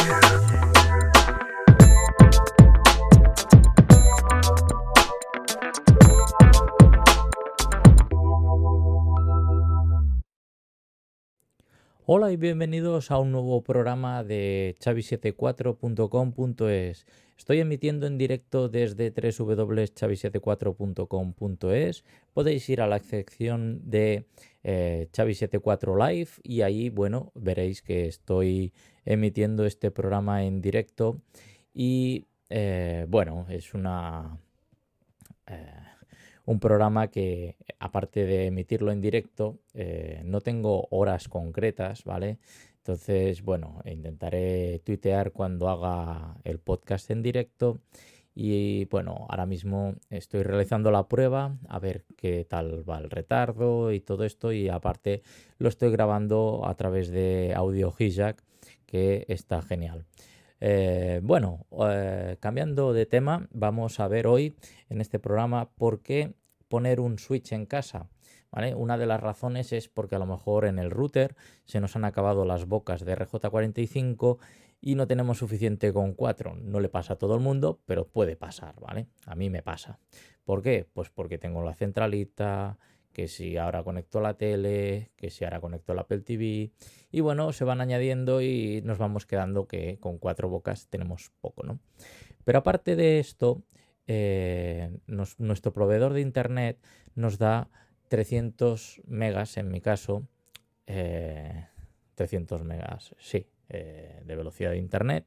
Hola y bienvenidos a un nuevo programa de xavi74.com.es. Estoy emitiendo en directo desde www.xavi74.com.es. Podéis ir a la sección de Xavi74 Live y ahí, bueno, veréis que estoy emitiendo este programa en directo y, bueno, es un programa que, aparte de emitirlo en directo, no tengo horas concretas, ¿vale? Entonces, bueno, intentaré tuitear cuando haga el podcast en directo. Y bueno, ahora mismo estoy realizando la prueba a ver qué tal va el retardo y todo esto. Y aparte lo estoy grabando a través de Audio Hijack, que está genial. Cambiando de tema, vamos a ver hoy en este programa por qué poner un switch en casa, ¿vale? Una de las razones es porque a lo mejor en el router se nos han acabado las bocas de RJ45 y no tenemos suficiente con 4. No le pasa a todo el mundo, pero puede pasar, ¿vale? A mí me pasa. ¿Por qué? Pues porque tengo la centralita, que si ahora conecto la tele, que si ahora conecto la Apple TV, y bueno, se van añadiendo y nos vamos quedando que con 4 bocas tenemos poco, ¿no? Pero aparte de esto, nuestro proveedor de internet nos da 300 megas, en mi caso, 300 megas, sí, de velocidad de internet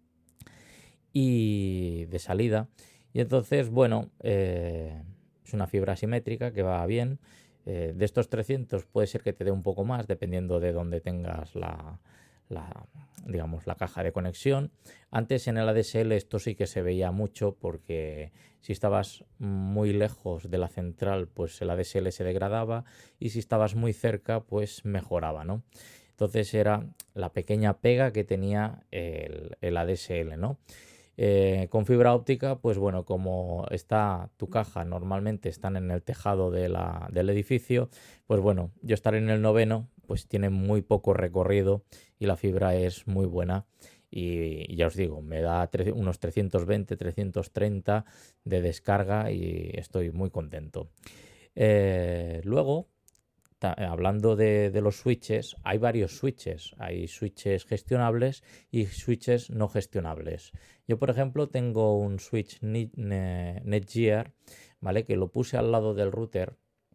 y de salida. Y entonces, bueno, es una fibra asimétrica que va bien. De estos 300 puede ser que te dé un poco más dependiendo de dónde tengas digamos, la caja de conexión. Antes en el ADSL esto sí que se veía mucho porque si estabas muy lejos de la central, pues el ADSL se degradaba, y si estabas muy cerca, pues mejoraba, ¿no? Entonces era la pequeña pega que tenía el ADSL, ¿no? Con fibra óptica, pues bueno, como está tu caja, normalmente están en el tejado del edificio, pues bueno, yo estar en el 9º, pues tiene muy poco recorrido y la fibra es muy buena. Y ya os digo, me da unos 320, 330 de descarga y estoy muy contento. Luego, hablando de los switches, hay varios switches. Hay switches gestionables y switches no gestionables. Yo, por ejemplo, tengo un switch Netgear, ¿vale? Que lo puse al lado del router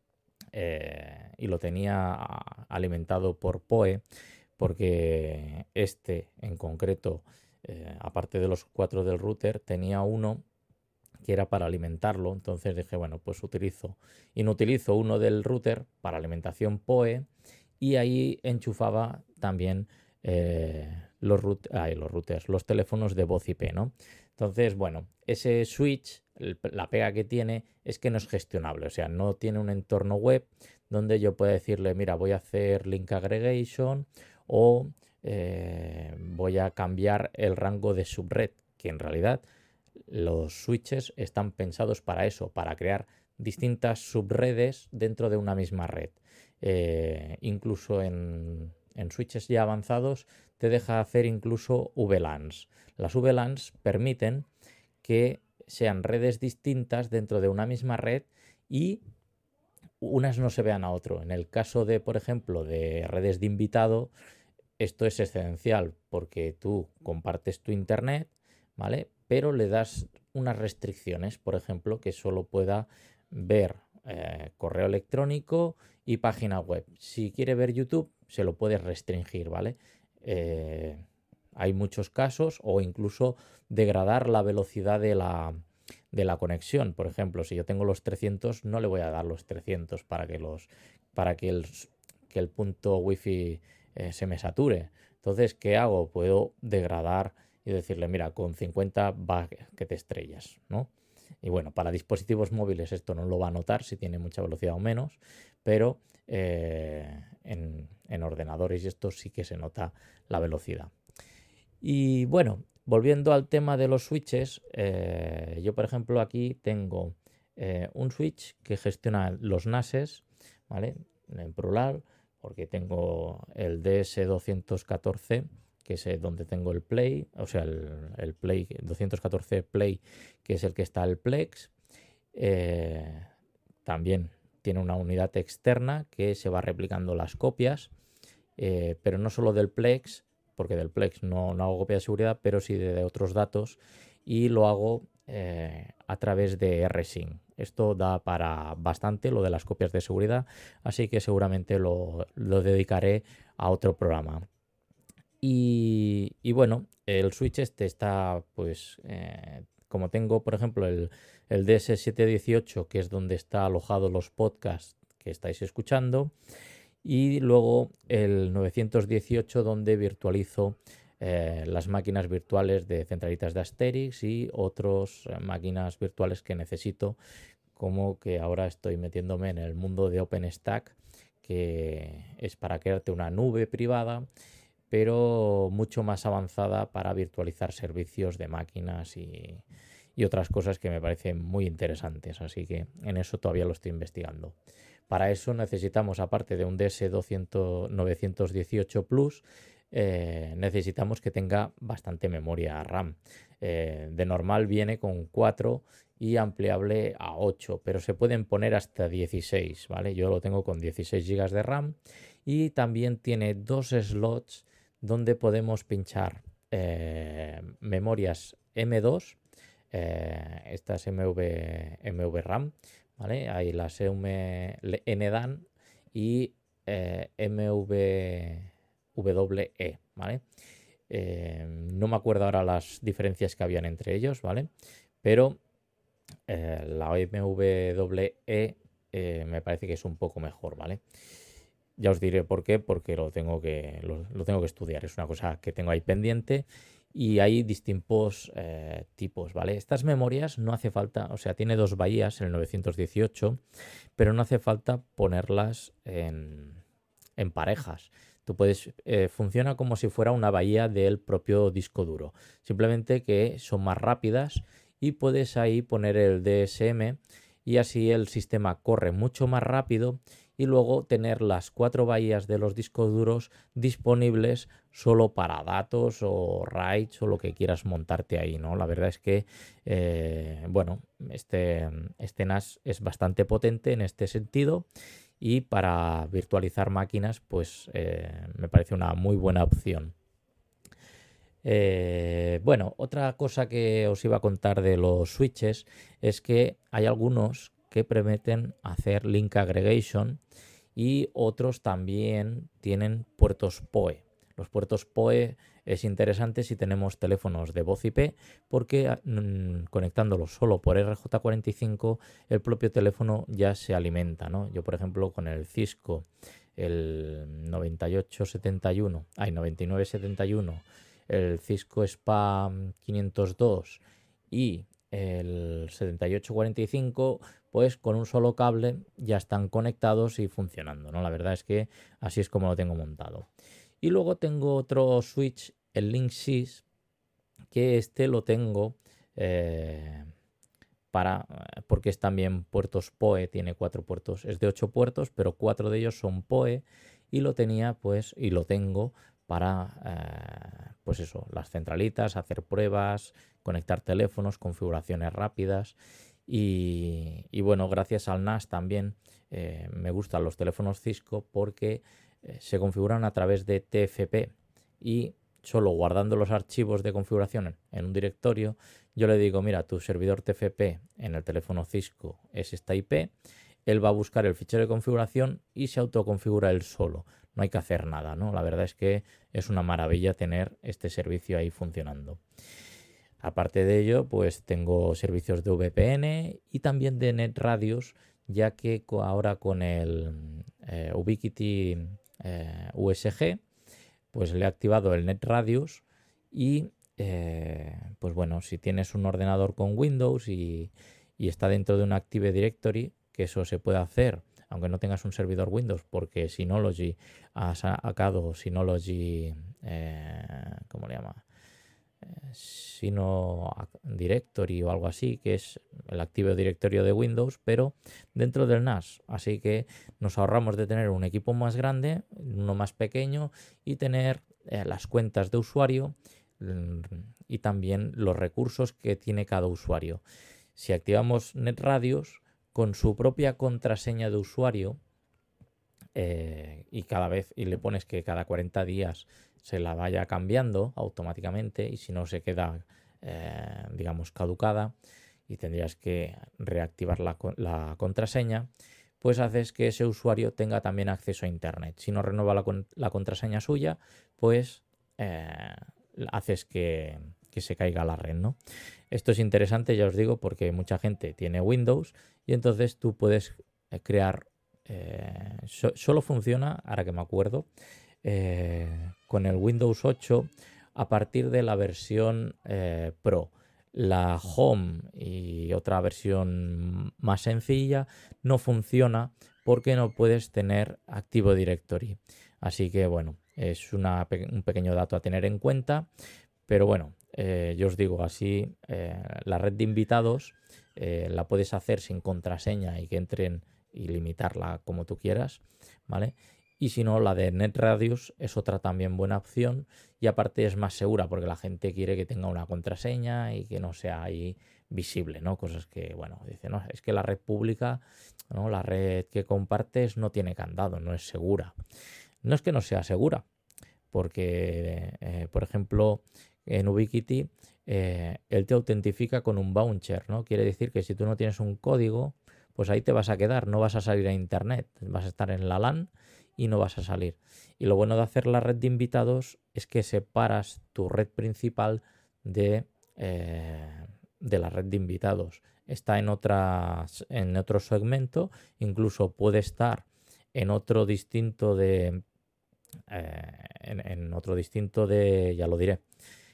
y lo tenía alimentado por PoE, porque este en concreto, aparte de los 4 del router, tenía uno que era para alimentarlo. Entonces dije, bueno, pues utilizo uno del router para alimentación PoE y ahí enchufaba también los teléfonos de voz IP, ¿no? Entonces, bueno, ese switch, la pega que tiene es que no es gestionable, o sea, no tiene un entorno web donde yo pueda decirle, mira, voy a hacer link aggregation o voy a cambiar el rango de subred, que en realidad los switches están pensados para eso, para crear distintas subredes dentro de una misma red. Incluso en switches ya avanzados te deja hacer incluso VLANs. Las VLANs permiten que sean redes distintas dentro de una misma red y unas no se vean a otro. En el caso de, por ejemplo, de redes de invitado, esto es esencial porque tú compartes tu internet, ¿vale? Pero le das unas restricciones, por ejemplo, que solo pueda ver correo electrónico y página web. Si quiere ver YouTube, se lo puedes restringir, ¿vale? Hay muchos casos, o incluso degradar la velocidad de la conexión. Por ejemplo, si yo tengo los 300, no le voy a dar los 300 para que el punto wifi se me sature. Entonces, ¿qué hago? Puedo degradar y decirle, mira, con 50 va que te estrellas, ¿no? Y bueno, para dispositivos móviles esto no lo va a notar si tiene mucha velocidad o menos, pero en ordenadores y esto sí que se nota la velocidad. Y bueno, volviendo al tema de los switches, yo por ejemplo aquí tengo un switch que gestiona los NASes, ¿vale? En plural, porque tengo el DS214 que es donde tengo el Play, o sea, el Play 214 Play, que es el que está el Plex. También tiene una unidad externa que se va replicando las copias, pero no solo del Plex, porque del Plex no hago copia de seguridad, pero sí de otros datos, y lo hago a través de rsync. Esto da para bastante lo de las copias de seguridad, así que seguramente lo dedicaré a otro programa. Y bueno, el switch este está, pues, como tengo, por ejemplo, el DS718, que es donde está alojado los podcasts que estáis escuchando, y luego el 918, donde virtualizo las máquinas virtuales de centralitas de Asterix y otras máquinas virtuales que necesito, como que ahora estoy metiéndome en el mundo de OpenStack, que es para crearte una nube privada, pero mucho más avanzada para virtualizar servicios de máquinas y otras cosas que me parecen muy interesantes, así que en eso todavía lo estoy investigando. Para eso necesitamos, aparte de un DS918 Plus, necesitamos que tenga bastante memoria RAM. De normal viene con 4 y ampliable a 8, pero se pueden poner hasta 16, ¿vale? Yo lo tengo con 16 GB de RAM y también tiene 2 slots donde podemos pinchar memorias M2, estas MVRAM, ¿vale? Hay las NDAN y MVWE, ¿vale? No me acuerdo ahora las diferencias que habían entre ellos, ¿vale? Pero la MVWE me parece que es un poco mejor, ¿vale? Ya os diré por qué, porque lo tengo que estudiar. Es una cosa que tengo ahí pendiente y hay distintos tipos, ¿vale? Estas memorias no hace falta, o sea, tiene 2 bahías en el 918, pero no hace falta ponerlas en parejas. Tú puedes, funciona como si fuera una bahía del propio disco duro. Simplemente que son más rápidas y puedes ahí poner el DSM y así el sistema corre mucho más rápido, y luego tener las 4 bahías de los discos duros disponibles solo para datos o RAIDs o lo que quieras montarte ahí, ¿no? La verdad es que, bueno, este NAS es bastante potente en este sentido y para virtualizar máquinas, pues me parece una muy buena opción. Bueno, otra cosa que os iba a contar de los switches es que hay algunos que permiten hacer link aggregation y otros también tienen puertos PoE. Los puertos PoE es interesante si tenemos teléfonos de voz IP, porque conectándolos solo por RJ45 el propio teléfono ya se alimenta, ¿no? Yo, por ejemplo, con el Cisco, el 9971, el Cisco SPA 502 y el 7845, pues con un solo cable ya están conectados y funcionando, ¿no? La verdad es que así es como lo tengo montado. Y luego tengo otro switch, el Linksys, que este lo tengo porque es también puertos PoE, tiene 4 puertos, es de 8 puertos, pero 4 de ellos son PoE, y lo tenía, pues, y lo tengo para, pues eso, las centralitas, hacer pruebas, conectar teléfonos, configuraciones rápidas. Y bueno, gracias al NAS también me gustan los teléfonos Cisco, porque se configuran a través de TFP, y solo guardando los archivos de configuración en un directorio, yo le digo, mira, tu servidor TFP en el teléfono Cisco es esta IP, él va a buscar el fichero de configuración y se autoconfigura él solo. No hay que hacer nada, ¿no? La verdad es que es una maravilla tener este servicio ahí funcionando. Aparte de ello, pues tengo servicios de VPN y también de NetRadius, ya que ahora con el Ubiquiti USG, pues le he activado el NetRadius y pues bueno, si tienes un ordenador con Windows y está dentro de un Active Directory, que eso se puede hacer aunque no tengas un servidor Windows, porque Synology ha sacado Synology, ¿cómo le llama? Sino Directory o algo así, que es el Active Directory de Windows, pero dentro del NAS. Así que nos ahorramos de tener un equipo más grande, uno más pequeño, y tener las cuentas de usuario y también los recursos que tiene cada usuario. Si activamos NetRadius con su propia contraseña de usuario y le pones que cada 40 días se la vaya cambiando automáticamente, y si no se queda digamos caducada y tendrías que reactivar la contraseña, pues haces que ese usuario tenga también acceso a internet. Si no renueva la contraseña suya, pues haces que se caiga la red, ¿no? Esto es interesante, ya os digo, porque mucha gente tiene Windows y entonces tú puedes crear, solo funciona, ahora que me acuerdo, con el Windows 8 a partir de la versión Pro. La Home y otra versión más sencilla no funciona porque no puedes tener Active Directory. Así que bueno, es un pequeño dato a tener en cuenta. Pero bueno, yo os digo así, la red de invitados la puedes hacer sin contraseña y que entren y limitarla como tú quieras, ¿vale? Y si no, la de NetRadius es otra también buena opción y aparte es más segura porque la gente quiere que tenga una contraseña y que no sea ahí visible, ¿no? Cosas que, bueno, dice, no, es que la red pública, ¿no? La red que compartes no tiene candado, no es segura. No es que no sea segura, porque, por ejemplo, en Ubiquiti él te autentifica con un voucher, ¿no? Quiere decir que si tú no tienes un código, pues ahí te vas a quedar, no vas a salir a internet, vas a estar en la LAN y no vas a salir. Y lo bueno de hacer la red de invitados es que separas tu red principal de la red de invitados. Está en otro segmento, incluso puede estar en otro distinto de ya lo diré,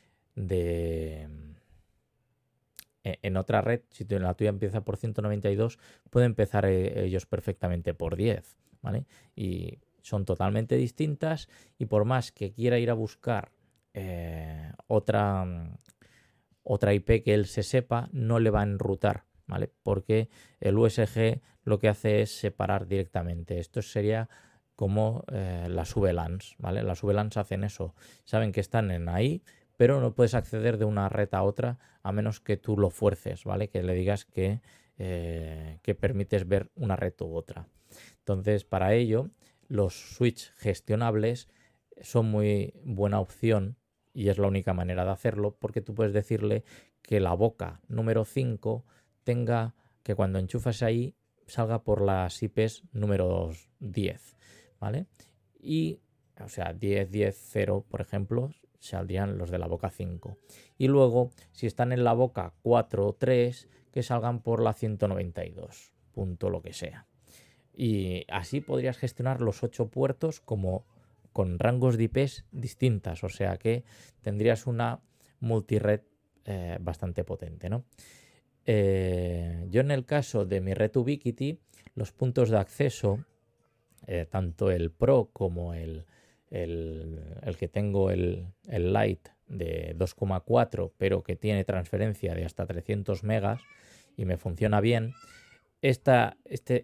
en otra red. Si la tuya empieza por 192, puede empezar ellos perfectamente por 10, ¿vale? Y son totalmente distintas y por más que quiera ir a buscar otra IP que él se sepa, no le va a enrutar, ¿vale? Porque el USG lo que hace es separar directamente. Esto sería como las VLANs, ¿vale? Las VLANs hacen eso. Saben que están en ahí, pero no puedes acceder de una red a otra a menos que tú lo fuerces, ¿vale? Que le digas que permites ver una red u otra. Entonces, para ello, los switch gestionables son muy buena opción y es la única manera de hacerlo, porque tú puedes decirle que la boca número 5 tenga que cuando enchufas ahí salga por las IPs número 10, ¿vale? Y, o sea, 10, 10, 0, por ejemplo, saldrían los de la boca 5. Y luego, si están en la boca 4 o 3, que salgan por la 192, punto lo que sea. Y así podrías gestionar los 8 puertos como con rangos de IPs distintas, o sea que tendrías una multired bastante potente, ¿no? Yo en el caso de mi red Ubiquiti, los puntos de acceso, tanto el Pro como el que tengo, el Lite de 2,4, pero que tiene transferencia de hasta 300 megas y me funciona bien. Esta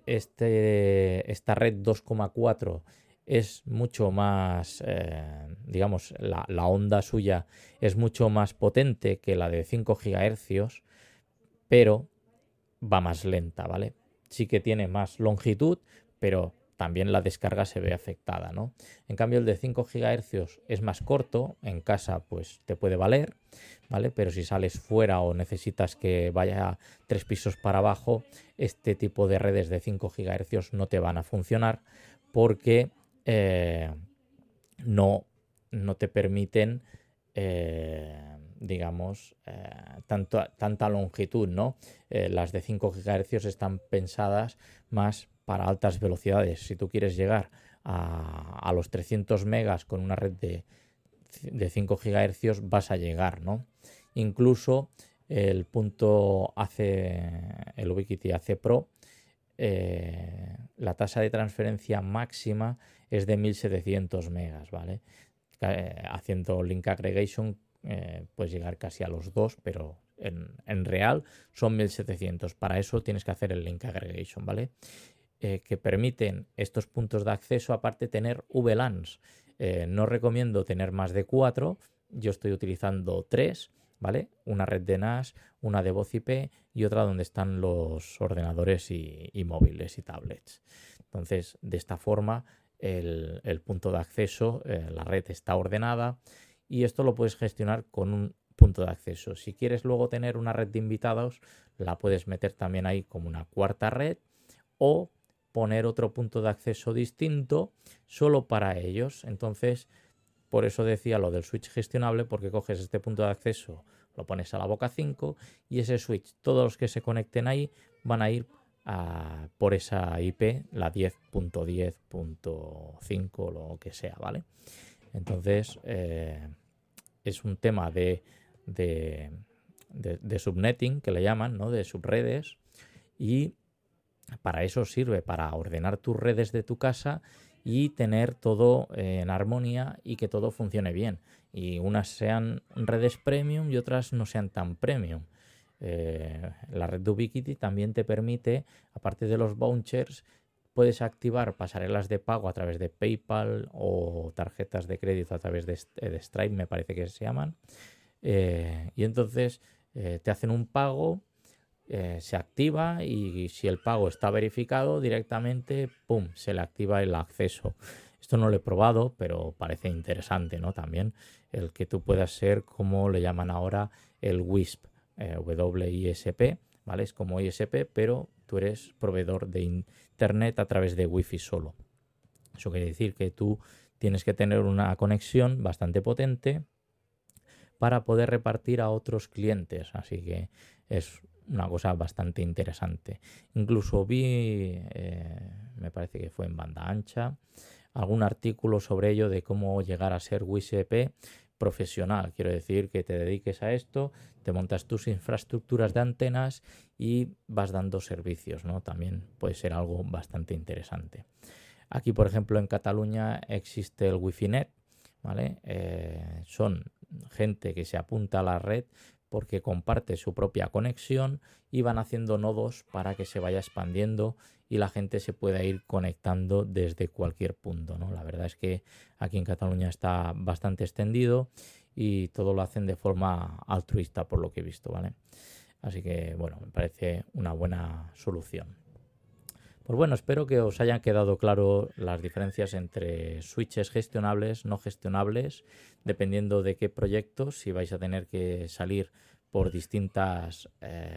red 2,4 es mucho más, digamos, la onda suya es mucho más potente que la de 5 GHz, pero va más lenta, ¿vale? Sí que tiene más longitud, pero también la descarga se ve afectada, ¿no? En cambio, el de 5 GHz es más corto, en casa pues te puede valer, ¿vale? Pero si sales fuera o necesitas que vaya 3 pisos para abajo, este tipo de redes de 5 GHz no te van a funcionar porque no te permiten digamos, tanta longitud, ¿no? Las de 5 GHz están pensadas más para altas velocidades. Si tú quieres llegar a los 300 megas con una red de 5 GHz, vas a llegar, ¿no? Incluso el punto el Ubiquiti AC Pro, la tasa de transferencia máxima es de 1700 megas, ¿vale? Haciendo link aggregation puedes llegar casi a los 2, pero en real son 1700. Para eso tienes que hacer el link aggregation, ¿vale? Que permiten estos puntos de acceso, aparte tener VLANs. No recomiendo tener más de 4, yo estoy utilizando 3, ¿vale? Una red de NAS, una de voz IP y otra donde están los ordenadores y móviles y tablets. Entonces, de esta forma, el punto de acceso, la red está ordenada y esto lo puedes gestionar con un punto de acceso. Si quieres luego tener una red de invitados, la puedes meter también ahí como una cuarta red o poner otro punto de acceso distinto solo para ellos. Entonces, por eso decía lo del switch gestionable, porque coges este punto de acceso, lo pones a la boca 5 y ese switch, todos los que se conecten ahí van a ir por esa IP, la 10.10.5, lo que sea, ¿vale? Entonces, es un tema de subnetting, que le llaman, ¿no? De subredes, y para eso sirve, para ordenar tus redes de tu casa y tener todo en armonía y que todo funcione bien. Y unas sean redes premium y otras no sean tan premium. La red de Ubiquiti también te permite, aparte de los vouchers, puedes activar pasarelas de pago a través de PayPal o tarjetas de crédito a través de Stripe, me parece que se llaman. Y entonces te hacen un pago, se activa y si el pago está verificado directamente, ¡pum!, se le activa el acceso. Esto no lo he probado, pero parece interesante, ¿no? También el que tú puedas ser, como le llaman ahora, el WISP, WISP, ¿vale? Es como ISP, pero tú eres proveedor de internet a través de Wi-Fi solo. Eso quiere decir que tú tienes que tener una conexión bastante potente para poder repartir a otros clientes, así que es una cosa bastante interesante. Incluso vi, me parece que fue en banda ancha, algún artículo sobre ello de cómo llegar a ser WISP profesional. Quiero decir que te dediques a esto, te montas tus infraestructuras de antenas y vas dando servicios, ¿no? También puede ser algo bastante interesante. Aquí, por ejemplo, en Cataluña existe el Wi-Fi Net, ¿vale? Son gente que se apunta a la red porque comparte su propia conexión y van haciendo nodos para que se vaya expandiendo y la gente se pueda ir conectando desde cualquier punto, ¿no? La verdad es que aquí en Cataluña está bastante extendido y todo lo hacen de forma altruista, por lo que he visto, ¿vale? Así que, bueno, me parece una buena solución. Pues bueno, espero que os hayan quedado claro las diferencias entre switches gestionables, no gestionables, dependiendo de qué proyectos, si vais a tener que salir por distintas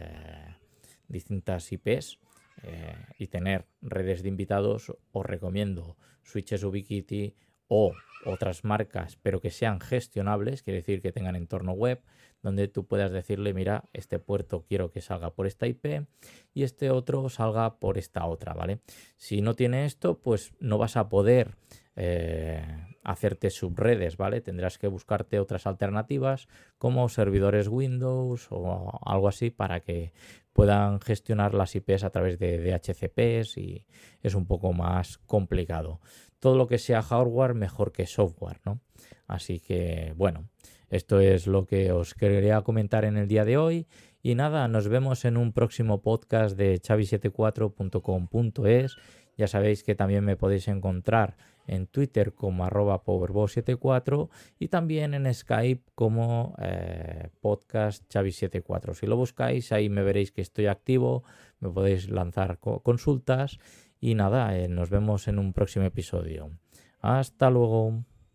IPs y tener redes de invitados, os recomiendo switches Ubiquiti o otras marcas, pero que sean gestionables, quiere decir que tengan entorno web, donde tú puedas decirle, mira, este puerto quiero que salga por esta IP y este otro salga por esta otra, ¿vale? Si no tiene esto, pues no vas a poder hacerte subredes, ¿vale? Tendrás que buscarte otras alternativas como servidores Windows o algo así para que puedan gestionar las IPs a través de DHCPs y es un poco más complicado. Todo lo que sea hardware mejor que software, ¿no? Así que, bueno, esto es lo que os quería comentar en el día de hoy. Y nada, nos vemos en un próximo podcast de xavi74.com.es. Ya sabéis que también me podéis encontrar en Twitter como @powerboss74 y también en Skype como podcast Xavi74. Si lo buscáis, ahí me veréis que estoy activo, me podéis lanzar consultas y nada, nos vemos en un próximo episodio. Hasta luego.